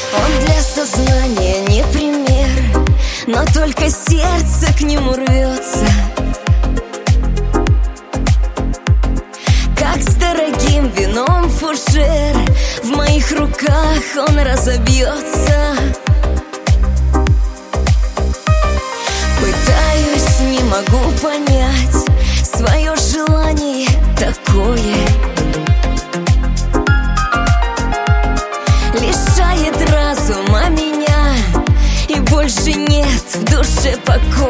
Он для сознания не пример, но только сердце к нему рвется. Как с дорогим вином фужер, в моих руках он разобьется. Пытаюсь, не могу понять, свое желание такое лишает разума меня, и больше нет в душе покоя.